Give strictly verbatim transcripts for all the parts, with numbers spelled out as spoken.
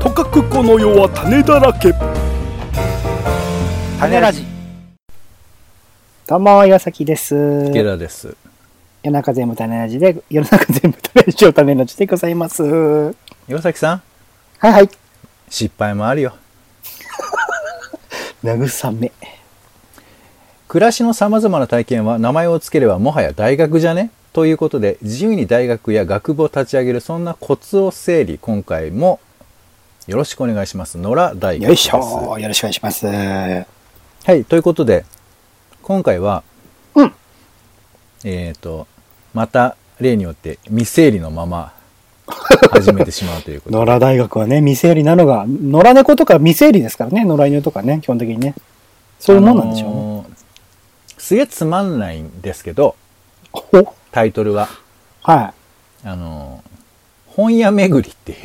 とかくこの世は種だらけ。 種ラジ。 どうも岩崎です。 ゲラです。 世の中全部種ラジで世の中全部種ラジを種ラジでございます。 岩崎さん。 はいはい。 失敗もあるよ。 慰め。 暮らしのさまざまな体験は名前をつければもはや大学じゃねということで、自由に大学や学部を立ち上げる、そんなコツを整理、今回もよろしくお願いします。野良大学です。 よいしょ、よろしくお願いします。はい、ということで今回は、 うん、 えっとまた例によって未整理のまま始めてしまうということで野良大学はね、未整理なのが、野良猫とか未整理ですからね、野良犬とかね、基本的にね。そういうもんなんでしょうね。あのー、 すげえつまんないんですけど、タイトルは。 はい。 あのー、本屋巡りっていう。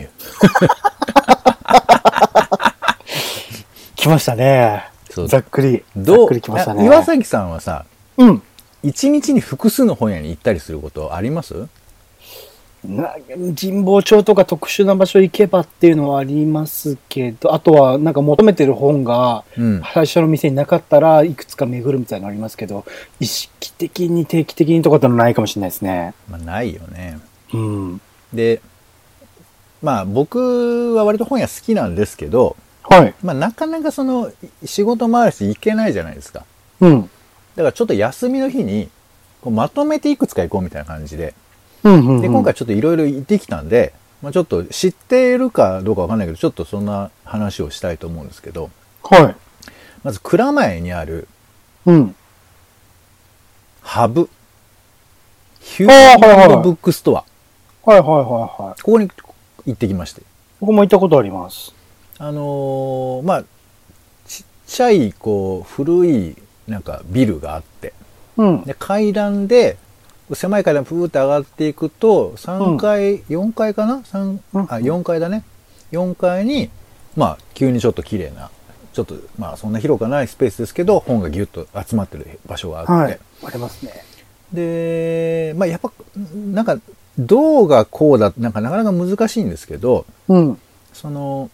来ましたね。ざっくり。 どうざっくり来ましたね。 岩崎さんはさ、 うん。 一日に複数の本屋に行ったりすることあります？ な神保町とか特殊な場所行けばっていうのはありますけど、あとはなんか求めてる本が最初の店になかったらいくつか巡るみたいなのありますけど、意識的に定期的にとかってのはないかもしれないですね。 まあないよね。 うん。 で、まあ僕は割と本屋好きなんですけど、 はい。 まあなかなかその仕事もあるし行けないじゃないですか。 うん。 だからちょっと休みの日にこうまとめていくつか行こうみたいな感じで。 うんうんうん、 で今回ちょっといろいろ行ってきたんで、まあ、ちょっと知っているかどうかわかんないけど、ちょっとそんな話をしたいと思うんですけど、 はい。 まず蔵前にある、 うん。 ハブ。ヒューマンブックストア。 はいはいはいはい。 ここに行ってきまして。 僕も行ったことあります。 あのー、まあ、ちっちゃい、こう、古い、なんかビルがあって、 うん。 で、階段で、狭い階段プーって上がっていくと、さんがい、うん、よんかいかな ?さん、あ、よんかいだね。よんかいに、まあ、急にちょっと綺麗な、ちょっと、まあ、そんな広くないスペースですけど、本がギュッと集まってる場所があって。はい、 ありますね。 で、まあ、やっぱ、なんか、どうがこうだ、なんかなかなか難しいんですけど、 うん、 その、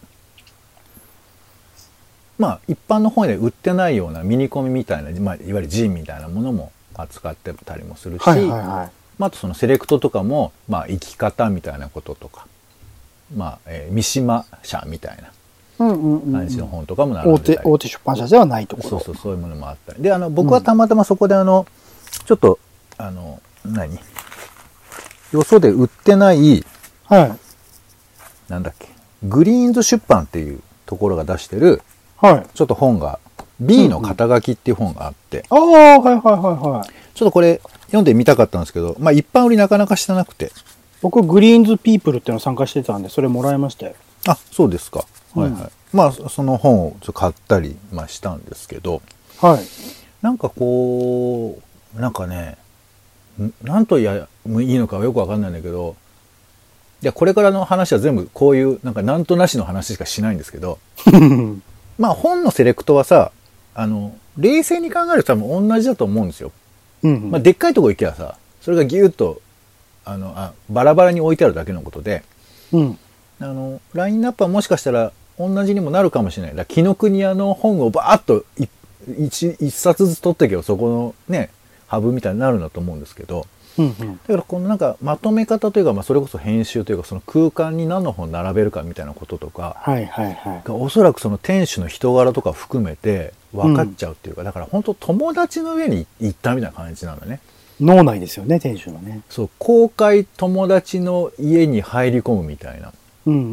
まあ、一般の本で売ってないようなミニコミみたいな、まあ、いわゆるジンみたいなものも扱ってたりもするし、はいはいはい、まあ、あとそのセレクトとかも、まあ、生き方みたいなこととか、まあ、えー、三島社みたいな感じの本とかも並んでたり、 大手、大手出版社ではないところ。 そうそう、そういうものもあったり。で、あの、僕はたまたまそこであの、うん、ちょっと、あの、何よそで売ってない、 はい。 なんだっけ、グリーンズ出版っていうところが出してる、 はい。 ちょっと本が、B の肩書きっていう本があって。 うんうん、ああ、はいはいはいはい。 ちょっとこれ読んでみたかったんですけど、まあ一般売りなかなかしてなくて。 僕、グリーンズピープルっていうの参加してたんで、それもらいましたよ。 あ、そうですか。 うん、 はいはい。まあ、その本をちょっと買ったり、まあ、したんですけど、 はい。 なんかこう、なんかね、なんと言えばいいのかはよくわかんないんだけど、いや、これからの話は全部こういう、なんかなんとなしの話しかしないんですけど、まあ本のセレクトはさ、あの、冷静に考えると多分同じだと思うんですよ。 うんうん、 まあでっかいとこ行けばさ、それがギュッと、あの、あ、バラバラに置いてあるだけのことで、 うん、 あの、ラインナップはもしかしたら同じにもなるかもしれない。だから紀ノ国屋の本をバーッと一、一冊ずつ取っていけばそこのね、ハブみたいになるんだと思うんですけど、 うんうん、 だからこのなんかまとめ方というか、まあそれこそ編集というか、その空間に何の本並べるかみたいなこととか、 はいはいはい、 おそらくその店主の人柄とか含めて分かっちゃうっていうか、うん、だから本当友達の上に行ったみたいな感じなんだね。 脳内ですよね、店主のね。 そう、公開友達の家に入り込むみたいな。 うんうんうん。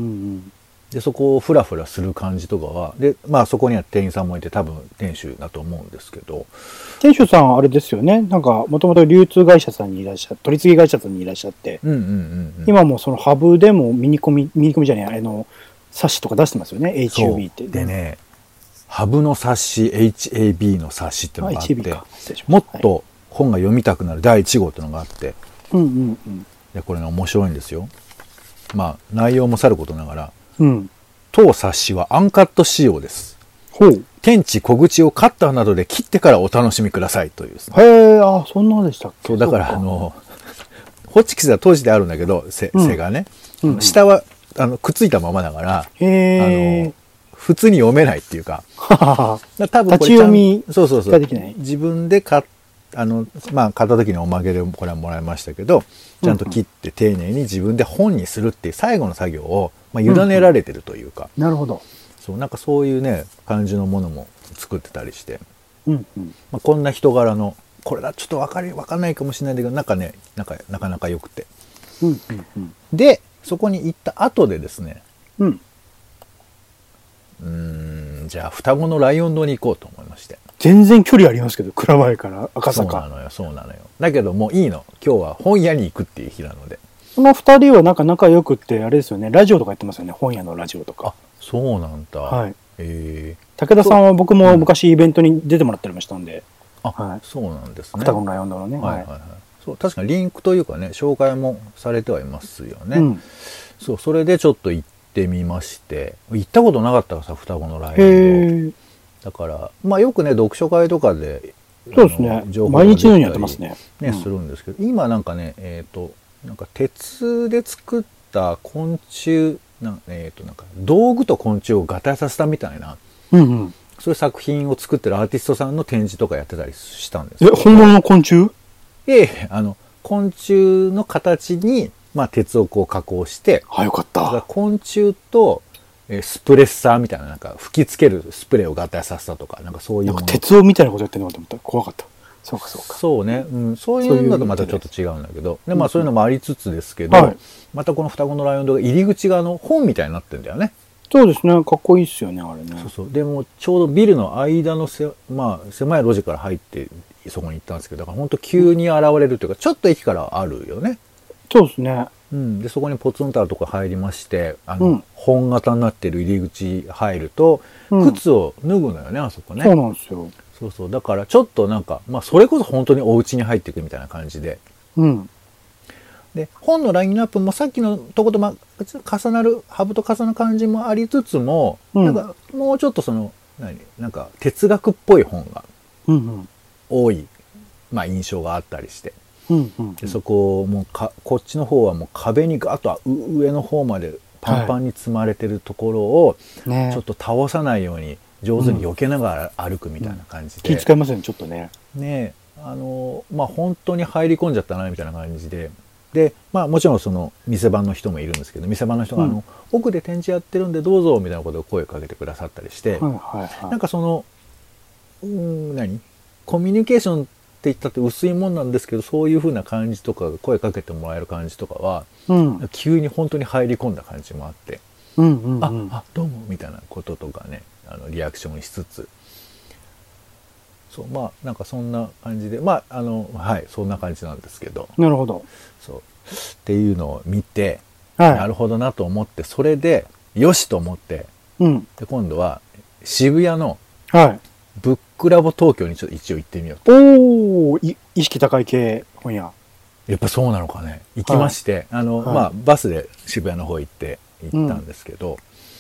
で、そこをフラフラする感じとかは、で、まあそこには店員さんもいて多分店主だと思うんですけど。 店主さんあれですよね、なんかもともと流通会社さんにいらっしゃって、取り次ぎ会社さんにいらっしゃって、 うんうんうんうん、 今もそのハブでもミニコミ、ミニコミじゃない、あれの冊子とか出してますよね、エイチユービー って。 でね、ハブの冊子、エイチエービー の冊子っていうのがあって、 あもっと本が読みたくなるだいいち号っていうのがあって、 うんうんうん、 でこれね面白いんですよ。まあ内容もさることながら、 うん、 当冊子はアンカット仕様です。 ほう。 天地小口をカッターなどで切ってからお楽しみくださいというですね。へえ、あ、そんなでしたっけ。 そうだからあのホチキスは当時であるんだけど、背、背がね、 うんうん、 下はあのくっついたままだからへあーの普通に読めないっていうかはははだ多分これ立ち読みそうそうそうができない自分で買っあのまあ買った時におまけでこれはもらいましたけどちゃんと切って丁寧に自分で本にするっていう最後の作業を、まあ、委ねられてるというか、 なるほど。 そうなんかそういうね感じのものも作ってたりして、 うんうん。 まあ、こんな人柄のこれだちょっと分かり分かんないかもしれないんだけどなんかねなんかなかなか良くてうんうんうん。 でそこに行った後でですねうん。 うーんじゃあ双子のライオン堂に行こうと思いまして全然距離ありますけど、蔵前から赤そうな坂。 のよそうなのよだけどもういいの今日は本屋に行くっていう日なのでその二人はなんか仲良くって、あれですよね、ラジオとかやってますよね、本屋のラジオとか。 あそうなんだはい。 え武田さんは僕も昔イベントに出てもらったりもしたんで、 ー、あ、 はいそうなんですね双子のライオン堂のね。 はいはいはいそう確かにリンクというかね紹介もされてはいますよね、 うん。 そうそれでちょっと行ってみまして行ったことなかったからさ双子のライオン堂へえ。 だからまあよくね読書会とかでそうですねあの情。報が毎日のように出たりやってますね。 ね、 うんするんですけど今なんかねえっ、となんか鉄で作った昆虫なえっ、となんか道具と昆虫を合体させたみたいなうんうん。 そういう作品を作ってるアーティストさんの展示とかやってたりしたんですえ、 よ。 本物の昆虫ええあの昆虫の形にまあ鉄をこう加工してあ、よかっだからた。 昆虫とえースプレッサーみたいななんか吹きつけるスプレーを合体させたとかなんかそういうものなんか鉄をみたいなことやってるのかと思った。怖かった。そうかそうか。 そうね、うん、そういうのとまたちょっと違うんだけどで、まあ、そういうのもありつつですけど、 はいまたこの双子のライオン堂が入り口があの本みたいになってんだよね。 そうですね。かっこいいっすよね、あれね。 そうそうでもちょうどビルの間のせ、まあ、狭い路地から入ってそこに行ったんですけどだから本当急に現れるというかちょっと駅からあるよね。 そうですね。 うん、でそこにポツンとあるとこ入りましてあの、 うん本型になってる入り口入ると、 うん靴を脱ぐのよねあそこね。 そうなんですよ。 そうそうだからちょっとなんか、まあ、それこそ本当にお家に入っていくみたいな感じでうん。 で本のラインナップもさっきのとこと、まあ、重なるハブと重なる感じもありつつも、 うんなんかもうちょっとその何なんか哲学っぽい本がうんうん。 多い、まあ、印象があったりしてうんうん。 でそこをもうかこっちの方はもう壁にガッとう上の方までパンパンに積まれてるところをねちょっと倒さないように上手に避けながら歩くみたいな感じで、 気使いますよね、ちょっとね。 ねあのまあ本当に入り込んじゃったなみたいな感じででまあもちろんその店番の人もいるんですけど店番の人があの、 うん奥で展示やってるんでどうぞみたいなことを声をかけてくださったりして、 はいはいはい。 なんかそのうーん何コミュニケーションって言ったって薄いもんなんですけどそういう風な感じとか声かけてもらえる感じとかはうん。 急に本当に入り込んだ感じもあって、 うんうんうん。 ああどうもみたいなこととかねあのリアクションしつつそうまあなんかそんな感じでまああのはいそんな感じなんですけどなるほど。 そうっていうのを見て、 はい。 なるほどなと思ってそれでよしと思ってうん。 で今度は渋谷のはい。 ブックラボ東京にちょっと一応行ってみようとおお、い意識高い系本屋。 やっぱそうなのかね行きまして、あの、 はいまあバスで渋谷の方行って行ったんですけど、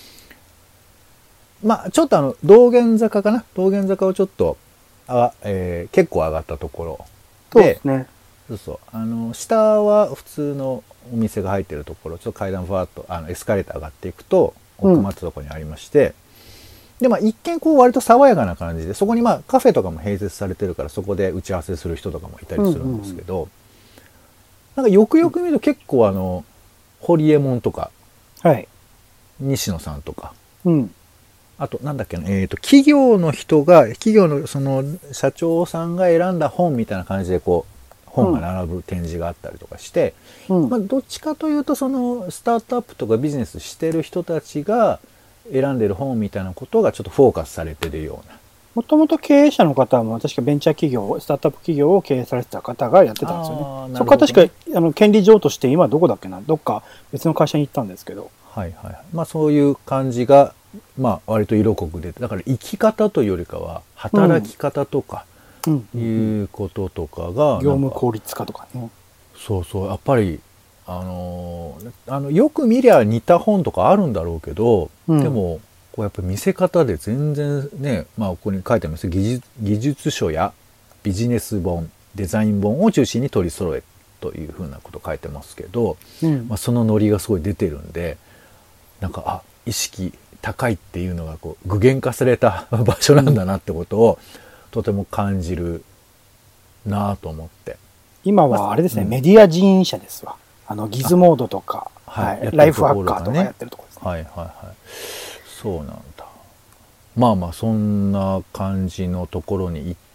まあちょっとあの道玄坂かな道玄坂をちょっとあ、えー結構上がったところそうですね。 そうそうあの下は普通のお店が入ってるところちょっと階段ふわっとあのエスカレーター上がっていくとうん奥まったところにありまして、でまあ一見こう割と爽やかな感じでそこにまあカフェとかも併設されてるからそこで打ち合わせする人とかもいたりするんですけど、なんかよくよく見ると結構あのホリエモンとかはい。 西野さんとかうん。 あとなんだっけな、えー、と企業の人が企業のその社長さんが選んだ本みたいな感じでこう本が並ぶ展示があったりとかして、 うん。 まあ、どっちかというとそのスタートアップとかビジネスしてる人たちが選んでる本みたいなことがちょっとフォーカスされてるような。 もともと経営者の方も確かベンチャー企業、スタートアップ企業を経営されてた方がやってたんですよね。 あーなるほどねそこは確かあの権利上として今どこだっけな、どっか別の会社に行ったんですけど。 はいはいはい。まあそういう感じがまあ割と色濃く出てだから生き方というよりかは働き方とかうん。 いうこととかがなんか業務効率化とかね。 そうそうやっぱりあのーあのよく見りゃ似た本とかあるんだろうけど、 うんでもこうやっぱ見せ方で全然ねまあここに書いてあります技術技術書やビジネス本デザイン本を中心に取り揃えというふうなこと書いてますけど、 うんまあ、そのノリがすごい出てるんでなんかあ意識高いっていうのがこう具現化された場所なんだなってことをとても感じるなと思って。 今はあれですね、 うん、 メディア人員者ですわ。あのギズモードとか、はい、ライフハッカーとかやってるところですね。 はいはいはい。そうなんだ。まあまあそんな感じのところに行って。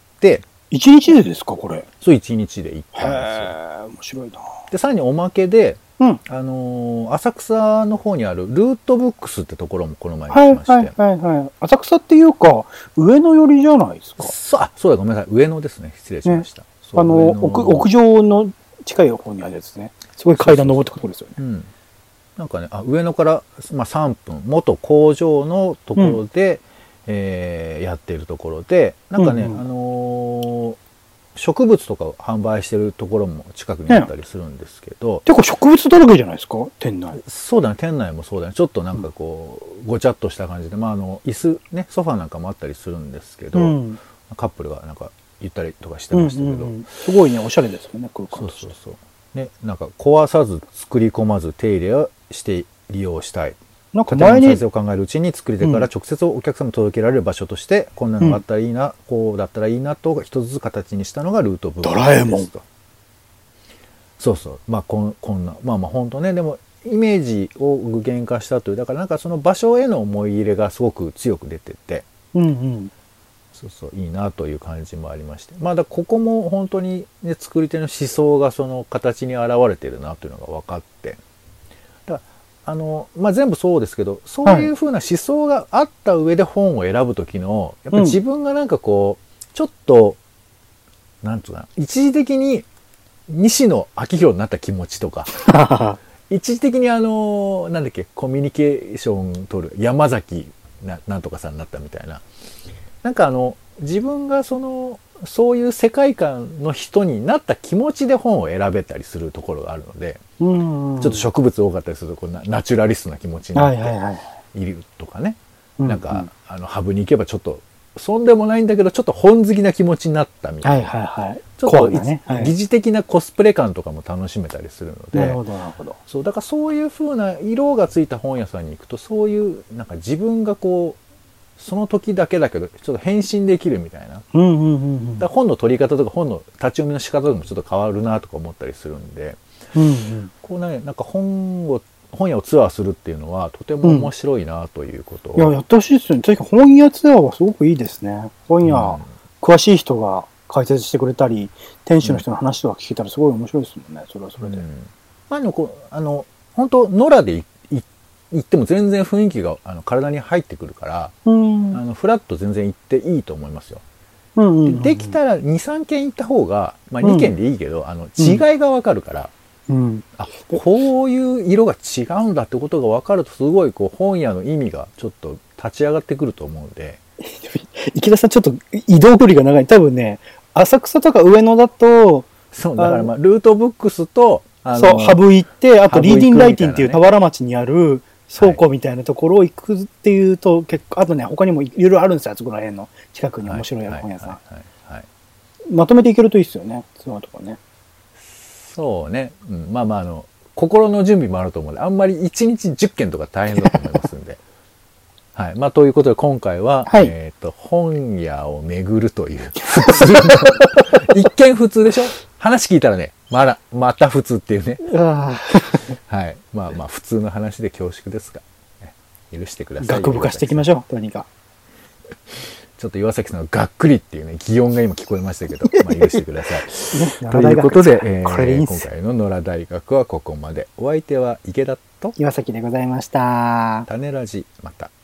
一日でですかこれ？ そう一日で行ったんですよ。へー、面白いな。 でさらにおまけで、 うん、 あのー、浅草の方にあるルートブックスってところもこの前行きまして。 はいはいはいはい。浅草っていうか上野寄りじゃないですか。 そう、あ、そうだごめんなさい上野ですね失礼しました。ね、 あの屋屋上の近い方にあるやつね。すごい階段登ってくところですよね。 うん、なんかねあ上野から、まあ、さんぷん元工場のところで、うんえー、やっているところでなんかね、うんうん、あのー、植物とかを販売してるところも近くにあったりするんですけど、 てか植物だらけじゃないですか店内。 そうだね店内もそうだねちょっとなんかこう、うん、ごちゃっとした感じで、まあ、あの椅子ねソファーなんかもあったりするんですけど、うん、カップルがなんかゆったりとかしてましたけど、うんうんうん、 すごいねおしゃれですよね空間として。 そうそうそうねなんか壊さず作り込まず手入れをして利用したい。 なんか前に建物再生を考えるうちに作り手から直接お客様に届けられる場所として、うん、こんなのがあったらいいな、うん、こうだったらいいなと一つずつ形にしたのがルートブックスですと。 ドラえもん。 そうそうまあこんこんなまあまあ本当ねでもイメージを具現化したというだからなんかその場所への思い入れがすごく強く出てて、 うんうん、 そうそういいなという感じもありましてまあだここも本当にね作り手の思想がその形に現れてるなというのが分かって。あのまあ、全部そうですけどそういうふうな思想があった上で本を選ぶ時のやっぱり自分がなんかこう、うん、ちょっとなんつうかな一時的に西野昭弘になった気持ちとか一時的にあのなんだっけコミュニケーション取る山崎 な, なんとかさんになったみたいななんかあの自分がそのそういう世界観の人になった気持ちで本を選べたりするところがあるので、うんうん、ちょっと植物多かったりするとこう ナ, ナチュラリストな気持ちになっているとかね、はいはいはい、なんか、うんうん、あのハブに行けばちょっとそんでもないんだけどちょっと本好きな気持ちになったみたいな、はいはいはい、ちょっと、ねはい、疑似的なコスプレ感とかも楽しめたりするのでなるほどなるほどそうだからそういう風な色がついた本屋さんに行くとそういうなんか自分がこうその時だけだけどちょっと変身できるみたいな、うんうんうんうん、だから本の取り方とか本の立ち読みの仕方とかもちょっと変わるなとか思ったりするんで、うんうん、こうねなんか本を本屋をツアーするっていうのはとても面白いなということを、 うん、いややってほしいですよね。確か本屋ツアーはすごくいいですね。本屋、うん、詳しい人が解説してくれたり店主の人の話とか聞けたらすごい面白いですもんね。それはそれで、うん、 まあ、あのこうあの本当野良で行っても全然雰囲気があの体に入ってくるから、うん、あのフラッと全然行っていいと思いますよ。うんうんうんうん、で, できたら にさんけん行った方が、まあ、にけんでいいけど、うん、あの違いが分かるから、うん、あこういう色が違うんだってことが分かるとすごいこう本屋の意味がちょっと立ち上がってくると思うんで池田さんちょっと移動距離が長い。多分ね浅草とか上野だとそうだからまあルートブックスとあのそうハブ行ってあとリーディングライティンっていう田原町にある倉庫みたいなところを行くっていうと、はい、結構あとね他にもいろいろあるんですよ。あそこら辺の近くに面白い本屋さん、はいはいはいはい、まとめていけるといいですよねツアーとかね。 そうね、うん、まあまああの心の準備もあると思うのであんまりいちにちじゅっけんとか大変だと思いますんではいまあということで今回は、はい、えっ、ー、と本屋を巡るという普通の一見普通でしょ話聞いたらねまだまた普通っていうねはいまあまあ普通の話で恐縮ですが、ね、許してください。 学部化していきましょう。何かちょっと岩崎さんのがっくりっていうね擬音が今聞こえましたけど、まあ、許してください、ね、ということで、えー、これでいいんす。今回の野良大学はここまで。お相手は池田と岩崎でございました。 種ラジまた。